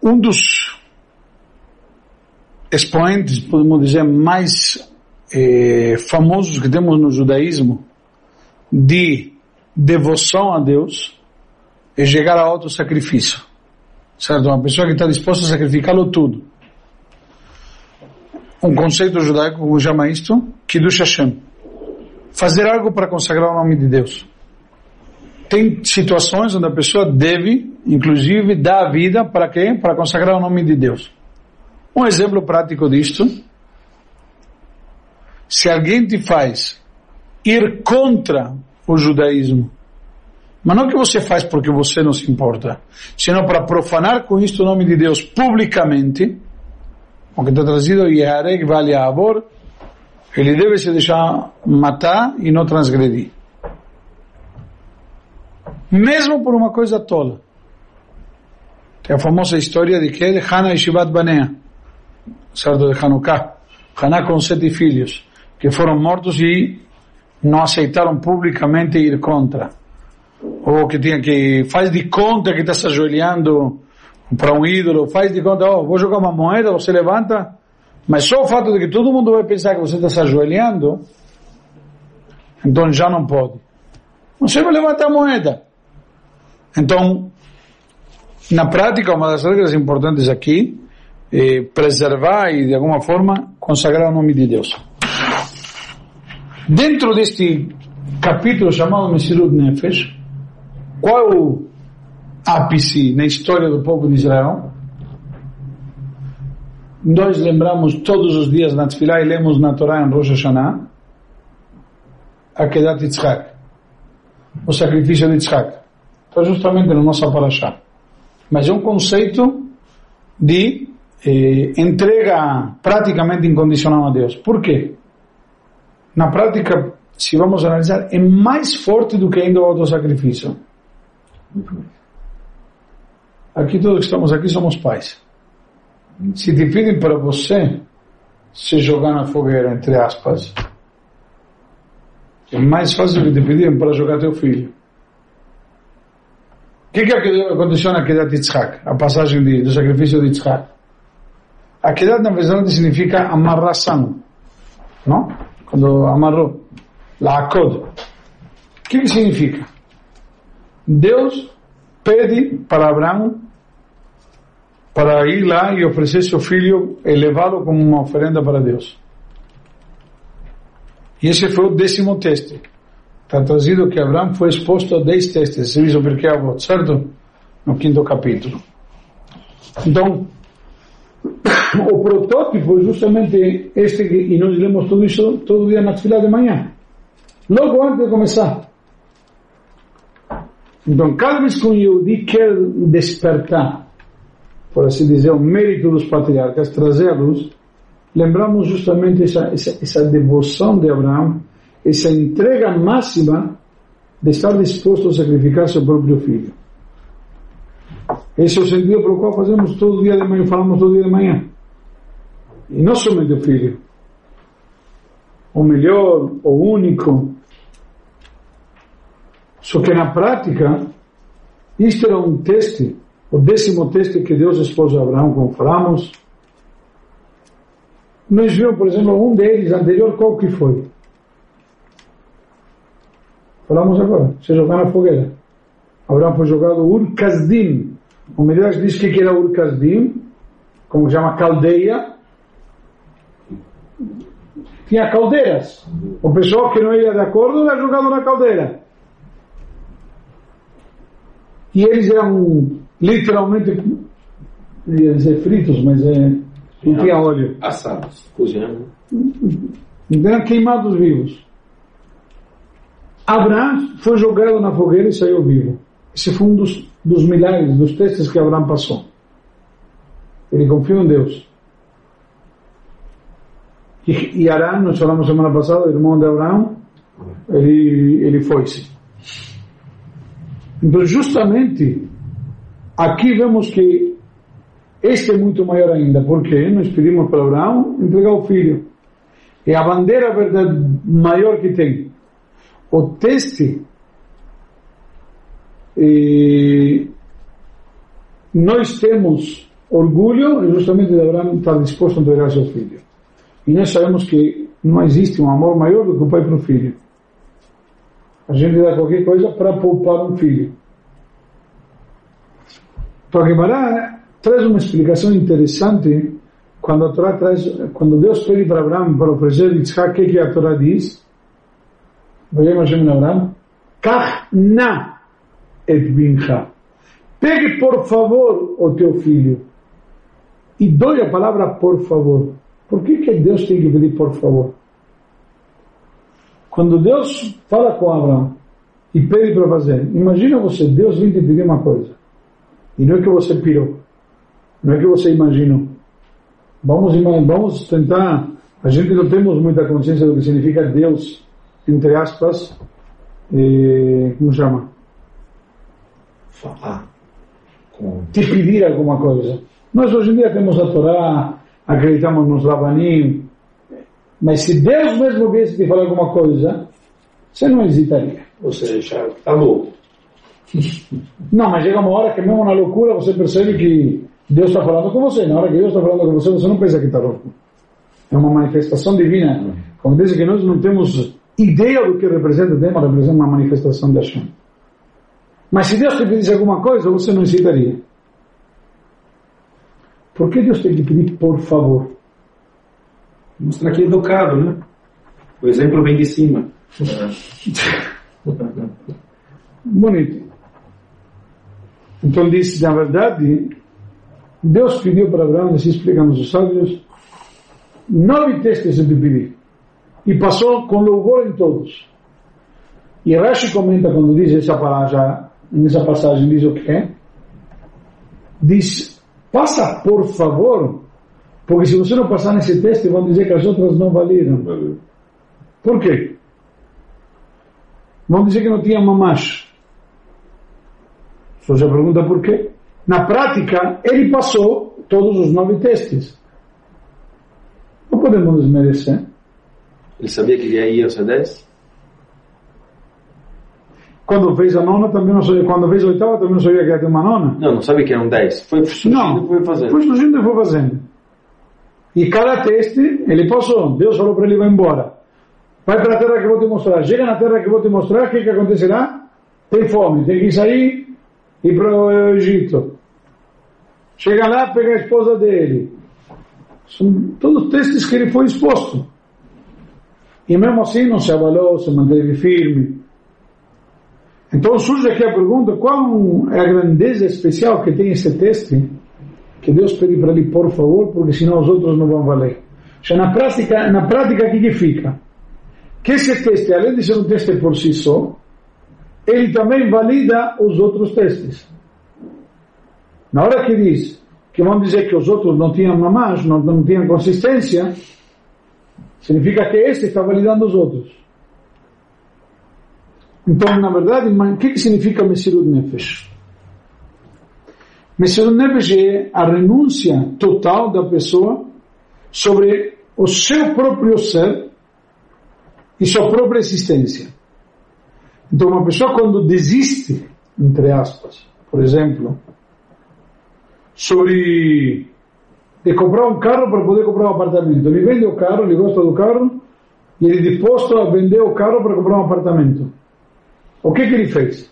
Um dos expoentes, podemos dizer, mais famosos que temos no judaísmo de devoção a Deus é chegar a auto-sacrifício, certo? Uma pessoa que está disposta a sacrificá-lo tudo. Um conceito judaico, como chama isto? Kiddush Hashem. Fazer algo para consagrar o nome de Deus. Tem situações onde a pessoa deve, inclusive, dar a vida para quê? Para consagrar o nome de Deus. Um exemplo prático disto: se alguém te faz ir contra o judaísmo, mas não que você faz porque você não se importa, senão para profanar com isto o nome de Deus publicamente, o que está trazido Yehareg Val Ya'avor, ele deve se deixar matar e não transgredir. Mesmo por uma coisa tola. Tem a famosa história de que? De Hana e Shivat Banea, certo? De Hanukkah. Haná com 7 filhos, que foram mortos e não aceitaram publicamente ir contra. Ou que tinha que, faz de conta que está se ajoelhando para um ídolo, faz de conta, vou jogar uma moeda, você levanta, mas só o fato de que todo mundo vai pensar que você está se ajoelhando, então já não pode. Você vai levantar a moeda. Então, na prática, uma das regras importantes aqui é preservar e, de alguma forma, consagrar o nome de Deus. Dentro deste capítulo chamado Mesirut Nefesh, qual é o ápice na história do povo de Israel? Nós lembramos todos os dias na Tefilá e lemos na Torá em Rosh Hashanah Akedat Yitzhak, o sacrifício de Yitzhak. Está justamente na nossa parashá. Mas é um conceito de entrega praticamente incondicional a Deus. Por quê? Na prática, se vamos analisar, é mais forte do que ainda o autossacrifício. Aqui todos que estamos aqui somos pais. Se te pedem para você se jogar na fogueira, entre aspas, é mais fácil do que te pedirem para jogar teu filho. O que aconteceu na Akedat Yitzhak? A passagem do sacrifício de Yitzhak. Akedat, na verdade, significa amarração. Não? Quando amarrou. La'akod. O que significa? Deus pede para Abraão para ir lá e oferecer seu filho e levá-lo como uma oferenda para Deus. E esse foi o 10º teste. Está trazido que Abraão foi exposto a 10 testes, serviço Pirkei Avot, certo? No 5º capítulo. Então, o protótipo é justamente este, e nós lemos tudo isso todo dia na Tefilá de manhã, logo antes de começar. Então, cada vez que um Yehudi quer despertar, por assim dizer, o mérito dos patriarcas, trazer a luz, lembramos justamente essa devoção de Abraão, essa entrega máxima de estar disposto a sacrificar seu próprio filho. Esse é o sentido pelo qual fazemos todo dia de manhã, falamos todo dia de manhã. E não somente o filho, o melhor, o único. Só que na prática, isto era um teste, o 10º teste que Deus expôs a Abraão, como falamos. Nós vimos, por exemplo, um deles anterior, qual que foi? Falamos agora, se jogar na fogueira. Abraão foi jogado Ur-Kasdim. O Midrash diz que era Ur-Kasdim, como chama caldeia. Tinha caldeiras. O pessoal que não ia de acordo era jogado na caldeira. E eles eram literalmente, ia dizer fritos, mas não tinha óleo. Assados, cozinhando. Eram queimados vivos. Abraão foi jogado na fogueira e saiu vivo. Esse foi um dos milagres, dos testes que Abraão passou. Ele confiou em Deus. E Arã, nós falamos semana passada, o irmão de Abraão, ele foi-se. Então, justamente, aqui vemos que este é muito maior ainda, porque nós pedimos para Abraão entregar o filho. É a bandeira verdade maior que tem. O teste, nós temos orgulho é justamente de Abraão estar disposto a entregar seu filho. E nós sabemos que não existe um amor maior do que o pai para o filho. A gente dá qualquer coisa para poupar um filho. Então a Gemara traz uma explicação interessante quando a Torá quando Deus pede para Abraão para oferecer Yitzhak, o que a Torá diz? Vejam Abraão, Kach na et bincha. Pegue por favor o teu filho. E doe a palavra por favor. Por que Deus tem que pedir por favor? Quando Deus fala com Abraão e pede para fazer, imagina você, Deus vem te pedir uma coisa. E não é que você pirou. Não é que você imaginou. Vamos tentar. A gente não temos muita consciência do que significa Deus, entre aspas, como chama? Falar. Te pedir alguma coisa. Nós hoje em dia temos a Torá, acreditamos nos Rabanim, mas se Deus mesmo viesse te falar alguma coisa, você não hesitaria. Você já está louco. Não, mas chega uma hora que mesmo na loucura você percebe que Deus está falando com você. Na hora que Deus está falando com você, você não pensa que está louco. É uma manifestação divina. Como diz que nós não temos ideia do que representa uma manifestação da Hashem. Mas se Deus te pedisse alguma coisa, você não hesitaria. Por que Deus tem que pedir por favor? Mostrar que é educado, né? O exemplo vem de cima. Bonito. Então diz, na verdade, Deus pediu para Abraão, assim explicamos os sábios, 9 testes de pedir. E passou com louvor em todos. E Rashi comenta quando diz nessa passagem diz o quê? Diz, passa por favor, porque se você não passar nesse teste, vão dizer que as outras não valiram. Por quê? Vão dizer que não tinha mamash. Você já pergunta por quê? Na prática, ele passou todos os 9 testes. Não podemos desmerecer. Ele sabia que ia ser 10? Quando fez a nona, também não sabia. Quando fez a oitava, também não sabia que ia ter uma nona. Não sabia que eram 10. Foi surgindo e foi fazendo. Foi surgindo e foi fazendo. E cada teste, ele passou. Deus falou para ele, vai embora. Vai para a terra que eu vou te mostrar. Chega na terra que eu vou te mostrar, o que acontecerá? Tem fome, tem que sair e ir para o Egito. Chega lá, pega a esposa dele. São todos testes que ele foi exposto. E mesmo assim não se abalou, se manteve firme. Então surge aqui a pergunta, qual é a grandeza especial que tem esse teste? Que Deus pede para ele, por favor, porque senão os outros não vão valer. Já na prática, o que fica? Que esse teste, além de ser um teste por si só, ele também valida os outros testes. Na hora que diz que vão dizer que os outros não tinham mamás, não tinham consistência, significa que esse está validando os outros. Então, na verdade, o que significa Mesirut Nefesh? Mesirut Nefesh é a renúncia total da pessoa sobre o seu próprio ser e sua própria existência. Então, uma pessoa quando desiste, entre aspas, por exemplo, de comprar um carro para poder comprar um apartamento. Ele vende o carro, ele gosta do carro, e ele é disposto a vender o carro para comprar um apartamento. O que ele fez?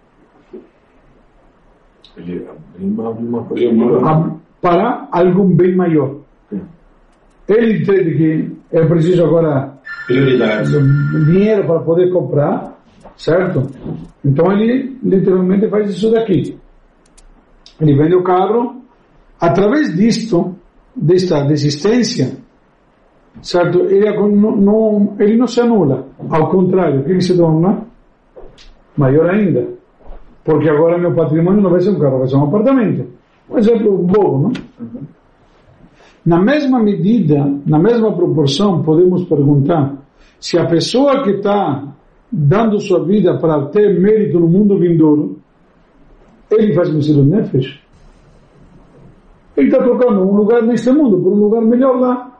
Ele abriu uma coisa para algum bem maior. Ele entende que é preciso agora dinheiro para poder comprar, certo? Então ele literalmente faz isso daqui. Ele vende o carro, através desta desistência, certo? Ele não se anula, ao contrário, o que ele se torna? Maior ainda, porque agora meu patrimônio não vai ser um carro, vai ser um apartamento. Um exemplo bobo, não? Na mesma medida, na mesma proporção, podemos perguntar se a pessoa que está dando sua vida para ter mérito no mundo vindouro, ele faz Mesirut Nefesh. Ele está trocando um lugar neste mundo por um lugar melhor lá.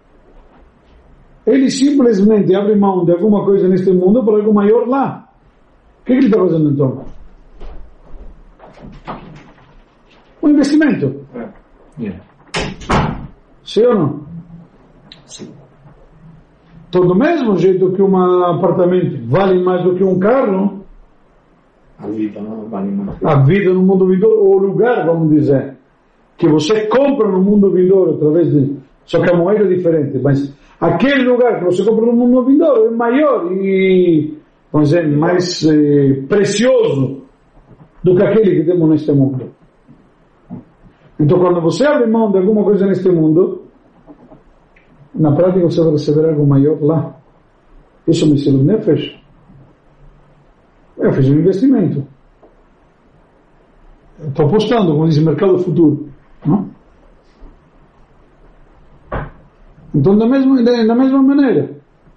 Ele simplesmente abre mão de alguma coisa neste mundo por algo maior lá. O que ele está fazendo então? Um investimento. Sim ou não? Sim. Então, do mesmo jeito que um apartamento vale mais do que um carro, A vida não vale mais. a vida no mundo vindouro, ou o lugar, vamos dizer, que você compra no mundo vindouro através de... Só que a moeda é diferente, mas aquele lugar que você compra no mundo vindouro é maior e, vamos dizer, mais precioso do que aquele que temos neste mundo. Então, quando você abre mão de alguma coisa neste mundo, na prática você vai receber algo maior lá. Isso me Mesirut Nefesh. Eu fiz um investimento. Estou apostando, como diz o mercado futuro. Não? Então, da mesma maneira,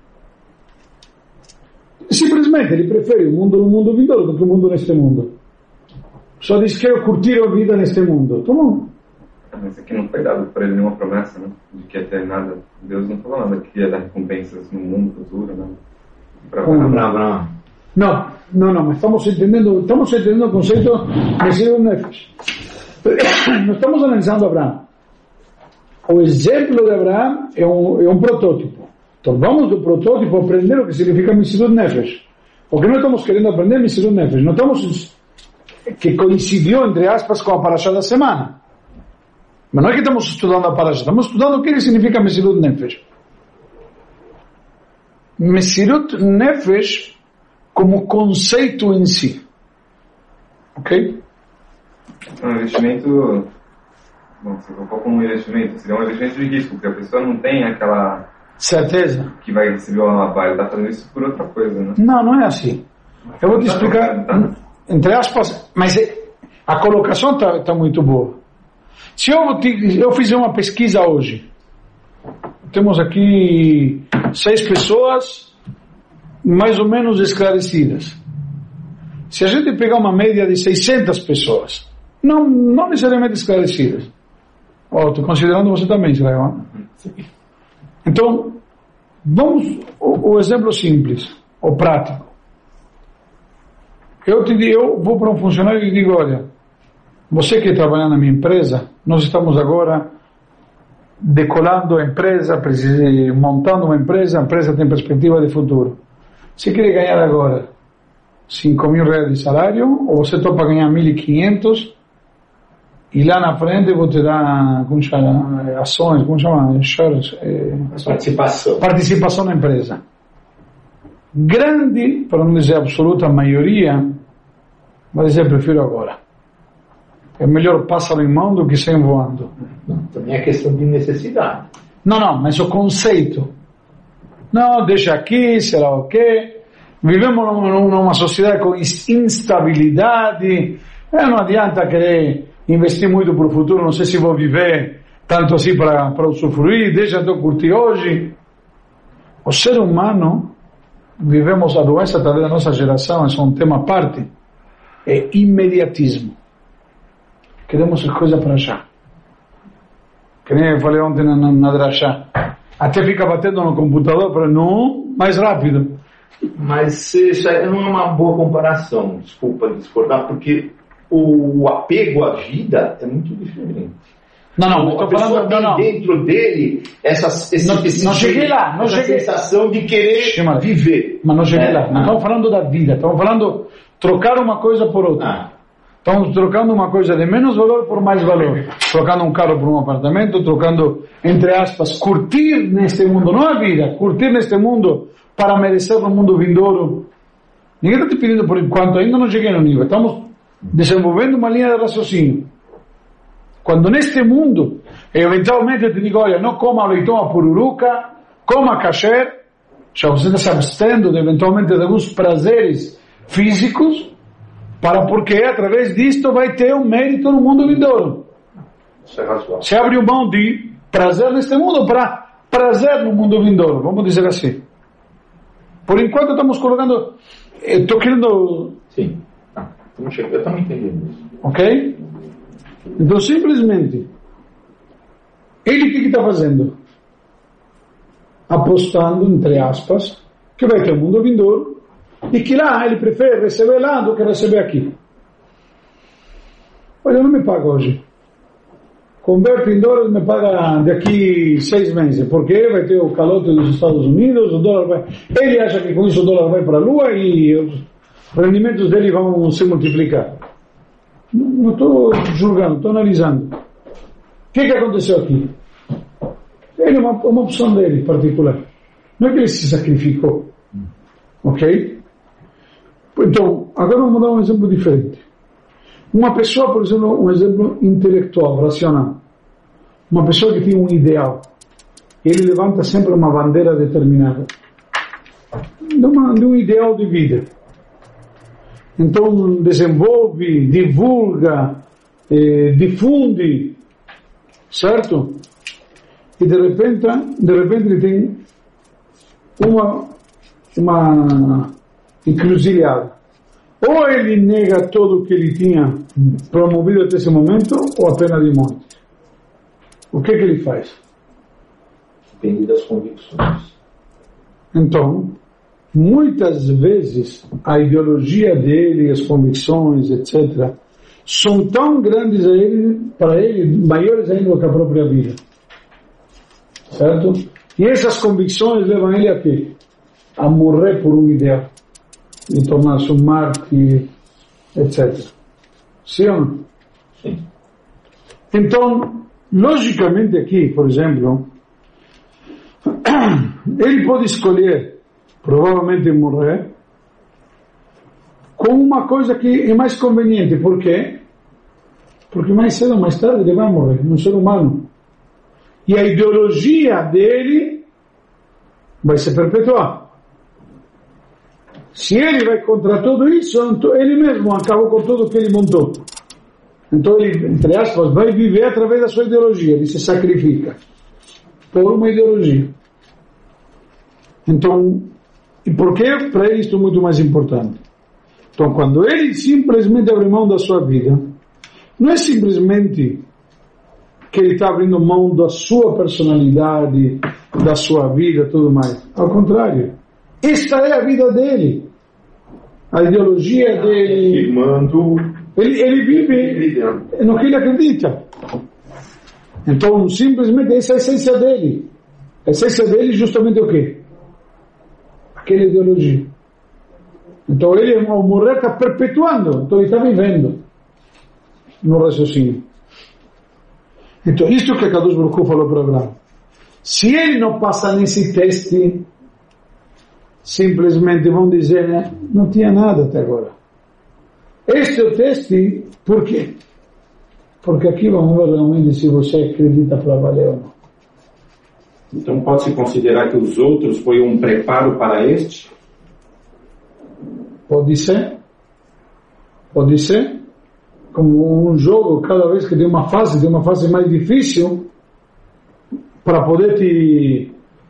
simplesmente ele prefere o mundo no mundo vindouro do que o mundo neste mundo. Só diz que quero curtir a vida neste mundo. Tá bom. Mas aqui não foi dado para ele nenhuma promessa, né? De que ia ter nada. Deus não falou nada que ia dar recompensas no mundo futuro, né? Para Abraão. Não, mas estamos entendendo o conceito de Mesirut Nefesh. Nós estamos analisando Abraão. O exemplo de Abraão é um protótipo. Então vamos do protótipo aprender o que significa Mesirut Nefesh. Porque não estamos querendo aprender Mesirut Nefesh. Não estamos... que coincidiu, entre aspas, com a parashá da semana. Mas não é que estamos estudando a parashá, estamos estudando o que significa Mesirut Nefesh. Mesirut Nefesh como conceito em si. Ok? Um investimento... Bom, você colocou como um investimento, seria um investimento de risco, porque a pessoa não tem aquela... Certeza. Que vai receber uma lavagem, está fazendo isso por outra coisa, né? Não é assim. Eu vou te explicar... Entre aspas, mas a colocação está muito boa. Se eu fizer uma pesquisa hoje, temos aqui 6 pessoas mais ou menos esclarecidas. Se a gente pegar uma média de 600 pessoas, não necessariamente esclarecidas, estou considerando você também, Israel. Então, vamos o exemplo simples, o prático. Eu vou para um funcionário e digo, olha, você que trabalha na minha empresa, nós estamos agora decolando a empresa, montando uma empresa, a empresa tem perspectiva de futuro. Você quer ganhar agora 5 mil reais de salário, ou você topa ganhar 1.500 e lá na frente eu vou te dar, como chama, ações, como chama? Shares, participação na empresa. Grande, para não dizer absoluta maioria, vai dizer, prefiro agora. É melhor pássaro em mão do que sem voando. Também é questão de necessidade. Não, mas o conceito. Não, deixa aqui, será o quê? Vivemos numa sociedade com instabilidade. Não adianta querer investir muito para o futuro, não sei se vou viver tanto assim para usufruir, deixa eu curtir hoje. O ser humano, vivemos a doença talvez da nossa geração, é um tema à parte, é imediatismo. Queremos as coisas para já. Que nem eu falei ontem na drachá. Até fica batendo no computador para não, mais rápido. Mas isso não é uma boa comparação, desculpa discordar, porque o apego à vida é muito diferente. Não, estou falando... Não. Dentro dele, não cheguei lá. Não cheguei. Sensação de querer viver. Mas não cheguei lá. Não estamos falando da vida. Estamos falando trocar uma coisa por outra. Estamos trocando uma coisa de menos valor por mais valor. Trocando um carro por um apartamento, trocando, entre aspas, curtir neste mundo. Não a vida, curtir neste mundo para merecer no mundo vindouro. Ninguém está te pedindo por enquanto, ainda não cheguei no nível. Estamos desenvolvendo uma linha de raciocínio. Quando neste mundo, eventualmente eu te digo, olha, não coma leitão a pururuca, coma kasher, já você está se abstendo de, eventualmente de alguns prazeres físicos, porque através disto vai ter um mérito no mundo vindouro. Você abre mão de prazer neste mundo para prazer no mundo vindouro, vamos dizer assim. Por enquanto estamos colocando, estou querendo... Sim, eu estamos entendendo isso. Ok? Então simplesmente, ele o que está fazendo? Apostando, entre aspas, que vai ter um mundo vindouro, e que lá ele prefere receber lá do que receber aqui. Olha, não me paga hoje. converte em dólares, me paga daqui 6 meses, porque vai ter o calote dos Estados Unidos, o dólar vai... Ele acha que com isso o dólar vai para a Lua e os rendimentos dele vão se multiplicar. Não estou julgando, estou analisando. O que aconteceu aqui? Ele é uma opção dele particular. Não é que ele se sacrificou. Ok? Então, agora vamos dar um exemplo diferente. Uma pessoa, por exemplo, um exemplo intelectual, racional. Uma pessoa que tem um ideal. Ele levanta sempre uma bandeira determinada. De um ideal de vida. Então, desenvolve, divulga, difunde, certo? E de repente ele tem uma encruzilhada. Ou ele nega tudo o que ele tinha promovido até esse momento, ou a pena de morte. O que ele faz? Depende das convicções. Então, muitas vezes a ideologia dele, as convicções, etc., são tão grandes para ele, maiores ainda do que a própria vida. Certo? E essas convicções levam ele a quê? A morrer por um ideal. E tornar-se um mártir, etc. Sim ou não? Sim. Então, logicamente aqui, por exemplo, ele pode escolher, provavelmente morrer, com uma coisa que é mais conveniente. Por quê? Porque mais cedo ou mais tarde ele vai morrer, um ser humano. E a ideologia dele vai se perpetuar. Se ele vai contra tudo isso, ele mesmo acabou com tudo que ele montou. Então ele, entre aspas, vai viver através da sua ideologia. Ele se sacrifica por uma ideologia. Então, e por que para ele isto é muito mais importante? Então, quando ele simplesmente abre mão da sua vida, não é simplesmente que ele está abrindo mão da sua personalidade, da sua vida, tudo mais. Ao contrário. Esta é a vida dele. A ideologia dele. Ele vive no que ele acredita. Então, simplesmente, essa é a essência dele. A essência dele é justamente o quê? Aquela ideologia. Então, ele, ao morrer, está perpetuando. Então, ele está vivendo no raciocínio. Então, isto que a Kadosh Baruch Hu falou para Abraão. Se ele não passa nesse teste, simplesmente vão dizer, né? Não tinha nada até agora. Este é o teste, por quê? Porque aqui vamos ver realmente se você acredita para valer ou não. Então pode-se considerar que os outros foi um preparo para este? Pode ser. Pode ser. Como um jogo, cada vez que tem uma fase mais difícil, para poder te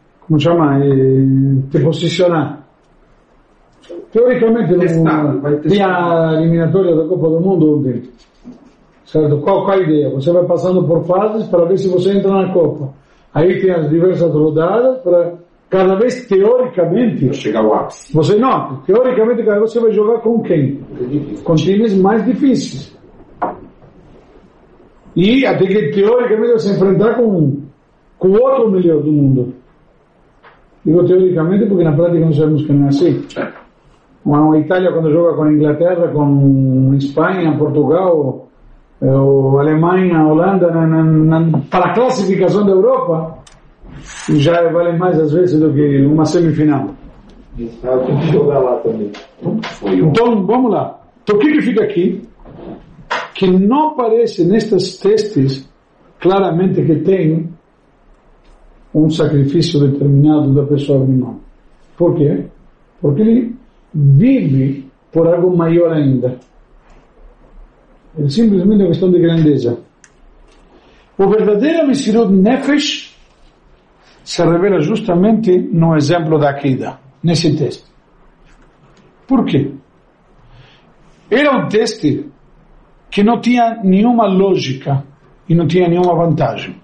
posicionar. Teoricamente, tem a eliminatória da Copa do Mundo ontem. Certo? Qual a ideia? Você vai passando por fases para ver se você entra na Copa. Aí tem as diversas rodadas para cada vez, teoricamente, chegar ao ápice. Teoricamente, cada vez você vai jogar com quem? Com times mais difíceis. E até que, teoricamente, você enfrentar com o outro melhor do mundo. Digo teoricamente porque na prática não sabemos que não é assim. A Itália, quando joga com a Inglaterra, com Espanha, Portugal, ou Alemanha, Holanda, para a classificação da Europa, já vale mais às vezes do que uma semifinal. Tem que jogar lá também. Então, vamos lá. Então, o que fica aqui? Que não aparece nestes testes claramente que tem um sacrifício determinado da pessoa abrir mão. Por quê? Porque ele vive por algo maior ainda. É simplesmente uma questão de grandeza. O verdadeiro Mesirut Nefesh se revela justamente no exemplo da Akida, nesse teste. Por quê? Era um teste que não tinha nenhuma lógica e não tinha nenhuma vantagem.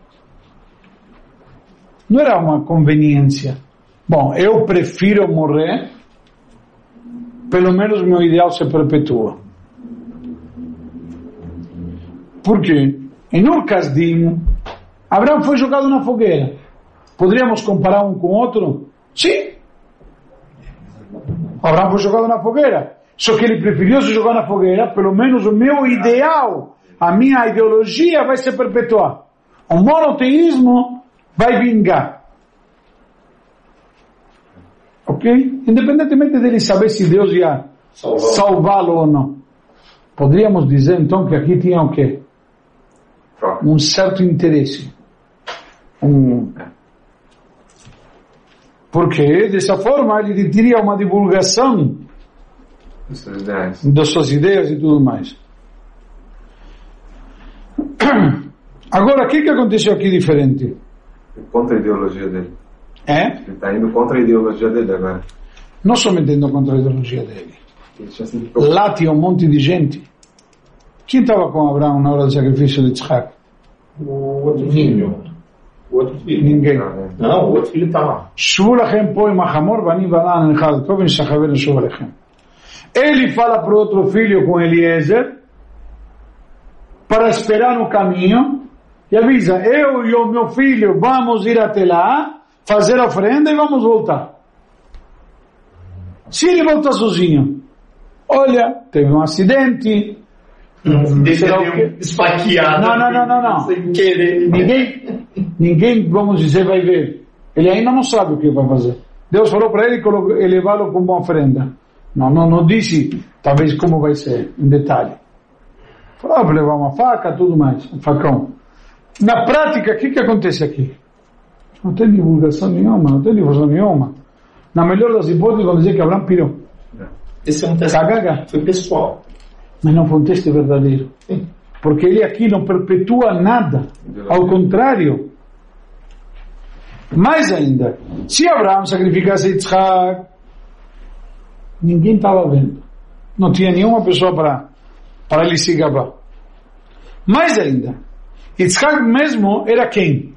Não era uma conveniência. Bom, eu prefiro morrer, pelo menos meu ideal se perpetua. Por quê? Em Ur Kasdim, Abraão foi jogado na fogueira. Poderíamos comparar um com o outro? Sim. Abraão foi jogado na fogueira. Só que ele preferiu se jogar na fogueira, pelo menos o meu ideal, a minha ideologia vai se perpetuar. O monoteísmo vai vingar. Ok? Independentemente dele saber se Deus ia salvá-lo ou não. Poderíamos dizer então que aqui tinha o quê? Um certo interesse. Porque dessa forma ele teria uma divulgação das suas ideias e tudo mais. Agora, o que aconteceu aqui diferente? Contra a ideologia dele. É? Ele está indo contra a ideologia dele agora. Não somente indo contra a ideologia dele. Lá tinha um monte de gente. Quem estava com Abraão na hora do sacrifício de Isaac? O outro filho. O outro filho. Ninguém. Não, o outro filho está lá. Ele fala para o outro filho com Eliezer para esperar no caminho e avisa, eu e o meu filho vamos ir até lá, fazer a oferenda e vamos voltar. Se ele volta sozinho, olha, teve um acidente, esfaqueado. Não. Sem querer. Ninguém, vamos dizer, vai ver. Ele ainda não sabe o que vai fazer. Deus falou para ele elevá-lo como uma oferenda. Não disse, talvez, como vai ser, em detalhe. Falou para levar uma faca, tudo mais, um facão. Na prática, o que acontece aqui? Não tem divulgação nenhuma, Na melhor das hipóteses, vão dizer que Abraão pirou. Esse é um teste. Foi pessoal. Mas não foi um teste verdadeiro. Sim. Porque ele aqui não perpetua nada. Ao contrário. Mais ainda, se Abraão sacrificasse Yitzhak, ninguém estava vendo. Não tinha nenhuma pessoa para ele se gabar. Mais ainda, Yitzhak mesmo era quem?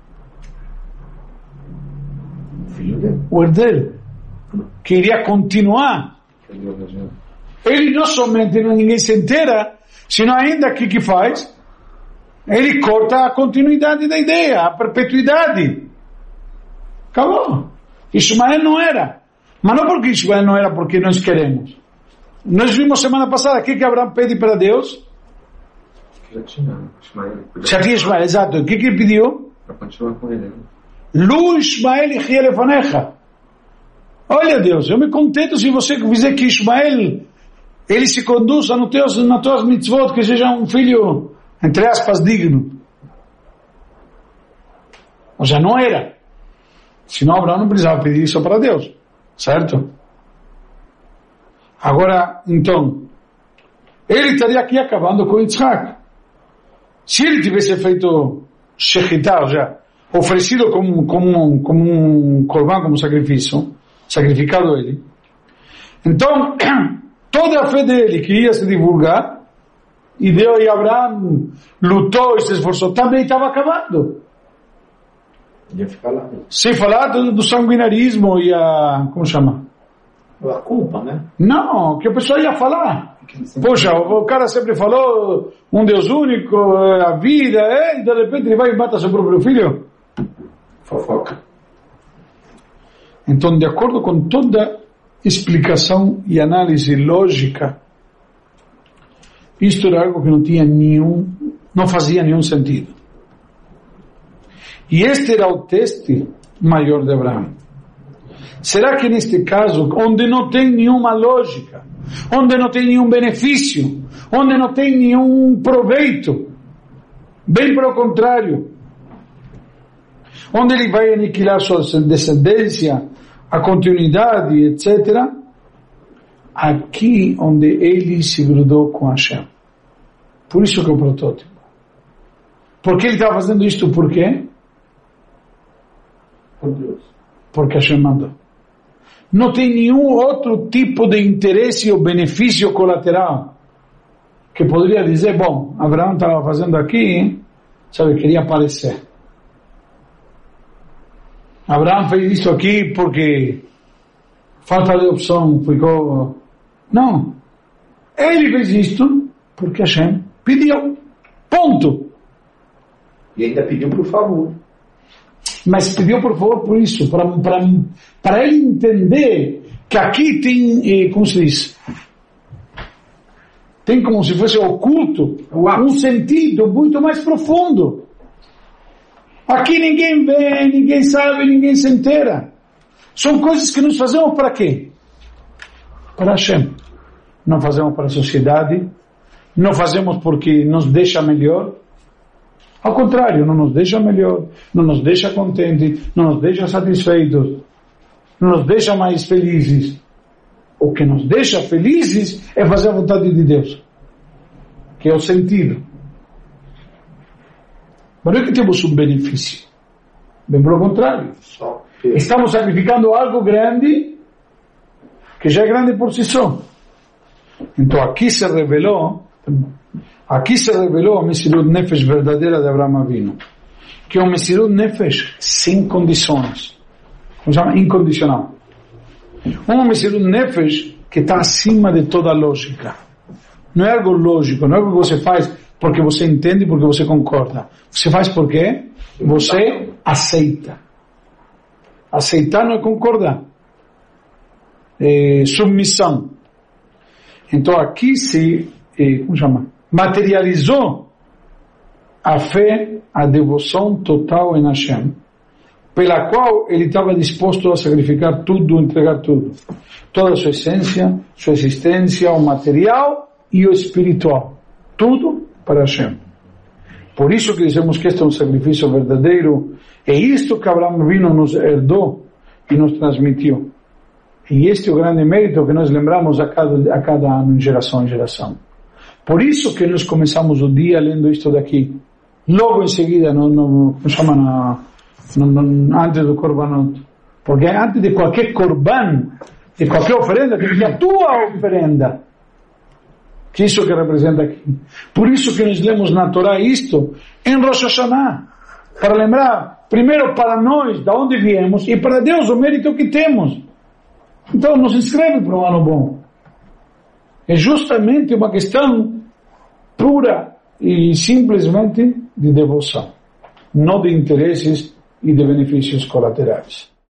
Filho dele. O herdeiro. Que iria continuar. Ele não somente ninguém se entera, senão ainda o que faz? Ele corta a continuidade da ideia, a perpetuidade. Acabou. Ismael não era. Mas não porque Ismael não era porque nós queremos. Nós vimos semana passada aqui que Abraão pede para Deus. Já tinha Ismael. Já tinha Ismael, exato. O que ele pediu? Para continuar com ele. Lu Ismael e Lefanecha. Olha Deus, eu me contento se você dizer que Ismael ele se conduza nas tuas mitzvot, que seja um filho, entre aspas, digno. Ou seja, não era. Senão Abraão não precisava pedir isso para Deus. Certo? Agora, então, ele estaria aqui acabando com Yitzhak. Se ele tivesse feito shechitah, ou seja, oferecido como um korban, como sacrifício, sacrificado ele, então, toda a fé dele que ia se divulgar, e Deus e Abraão lutou e se esforçou, também estava acabando. Ia ficar lá. Sem falar do sanguinarismo e a... como chama? A culpa, né? Não, que a pessoa ia falar. Poxa, o cara sempre falou um Deus único, a vida, e de repente ele vai e mata seu próprio filho. Fofoca. Então, de acordo com toda explicação e análise lógica, isto era algo que não fazia nenhum sentido. E este era o teste maior de Abraão. Será que neste caso, onde não tem nenhuma lógica, onde não tem nenhum benefício, onde não tem nenhum proveito, bem pelo contrário, onde ele vai aniquilar sua descendência, a continuidade, etc., aqui onde ele se grudou com Hashem. Por isso que é o protótipo. Por que ele estava fazendo isto? Por quê? Por Deus. Porque Hashem mandou. Não tem nenhum outro tipo de interesse ou benefício colateral que poderia dizer, bom, Abraão estava fazendo aqui, sabe, queria aparecer. Abraão fez isso aqui porque falta de opção, ficou... Não. Ele fez isto porque Hashem pediu. Ponto. E ainda pediu por favor. Mas pediu por favor por isso, para ele entender que aqui tem, como se diz, tem como se fosse oculto um sentido muito mais profundo. Aqui ninguém vê, ninguém sabe, ninguém se inteira. São coisas que nós fazemos para quê? Para Hashem. Não fazemos para a sociedade, não fazemos porque nos deixa melhor. Ao contrário, não nos deixa melhor, não nos deixa contentes, não nos deixa satisfeitos, não nos deixa mais felizes. O que nos deixa felizes é fazer a vontade de Deus, que é o sentido. Mas não é que temos um benefício, bem pelo contrário. Estamos sacrificando algo grande, que já é grande por si só. Então aqui se revelou a Mesirut Nefesh verdadeira de Abraham Avinu, que é um Mesirut Nefesh sem condições, como se chama? Incondicional. Um Mesirut Nefesh que está acima de toda lógica. Não é algo lógico, não é algo que você faz porque você entende, porque você concorda. Você faz porque você aceita. Aceitar não é concordar. É submissão. Então aqui se, como chama? Materializou a fé, a devoção total em Hashem, pela qual ele estava disposto a sacrificar tudo, entregar tudo. Toda a sua essência, sua existência, o material e o espiritual. Tudo para Hashem. Por isso que dizemos que este é um sacrifício verdadeiro. É isto que Abraham Avinu nos herdou e nos transmitiu. E este é o grande mérito que nós lembramos a cada ano, geração em geração. Por isso que nós começamos o dia lendo isto daqui. Logo em seguida, antes do Korbanot. Porque antes de qualquer Korban, de qualquer oferenda, tem que ser a tua oferenda. Que isso que representa aqui. Por isso que nós lemos na Torá isto em Rosh Hashanah. Para lembrar, primeiro para nós, de onde viemos, e para Deus o mérito que temos. Então nos inscreve para um ano bom. É justamente uma questão pura e simplesmente de devoção, não de interesses e de benefícios colaterais.